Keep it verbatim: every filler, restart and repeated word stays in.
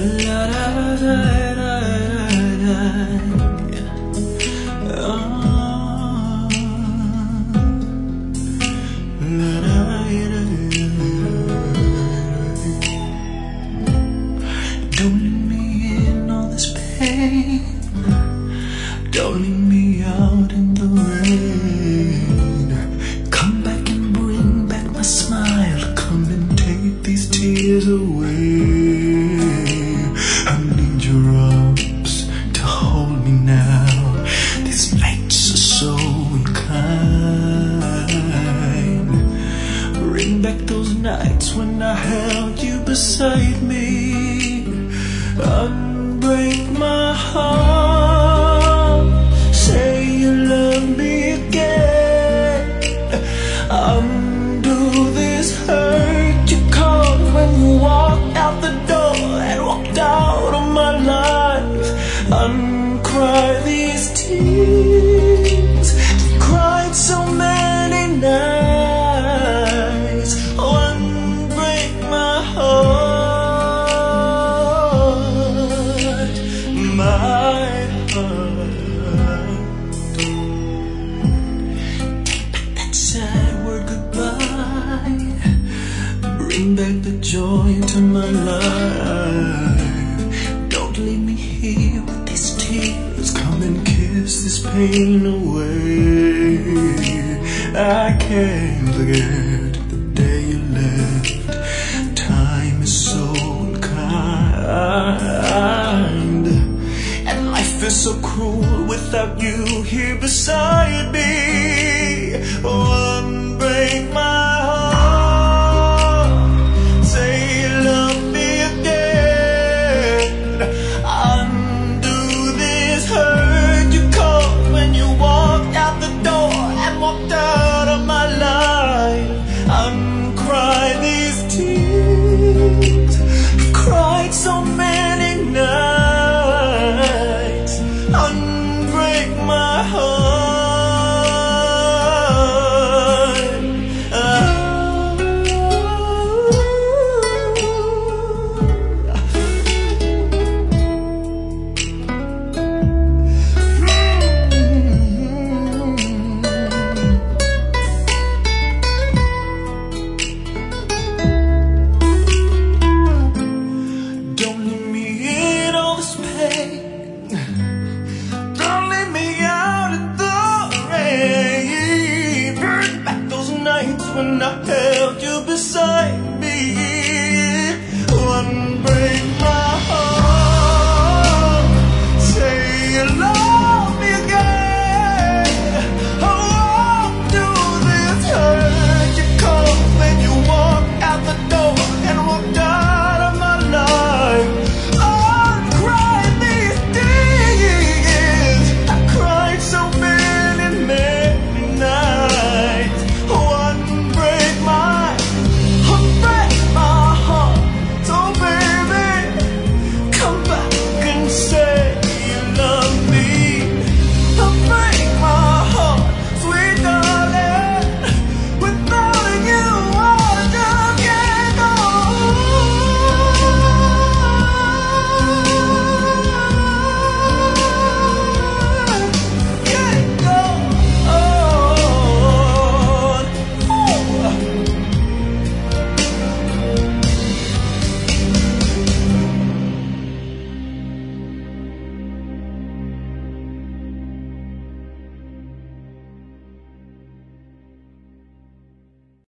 La da da da da da. Oh. La da da da. Don't leave me in all this pain. Don't leave me out in the rain. Come back and bring back my smile. Come and take these tears away. I need your arms to hold me now. These nights are so unkind. Bring back those nights when I held you beside me. Unbreak my heart. Say you love me again. Undo this hurt you caused when you walked out the door and walked out of my life. Uncry these tears. You cried so many nights. Oh, unbreak my heart, my heart. Take back that sad word goodbye. Bring back the joy into my life. Don't leave me here with these tears. Come and kiss this pain away. I can't forget the day you left. Time is so unkind, and life is so cruel without you here beside me. Oh, unbreak my heart. Say you love me again. Undo this hurt you caused when you walked out the door and walked out of my life. Uncry these tears. You've cried so many nights. Unbreak my heart. When I held you beside me, one break.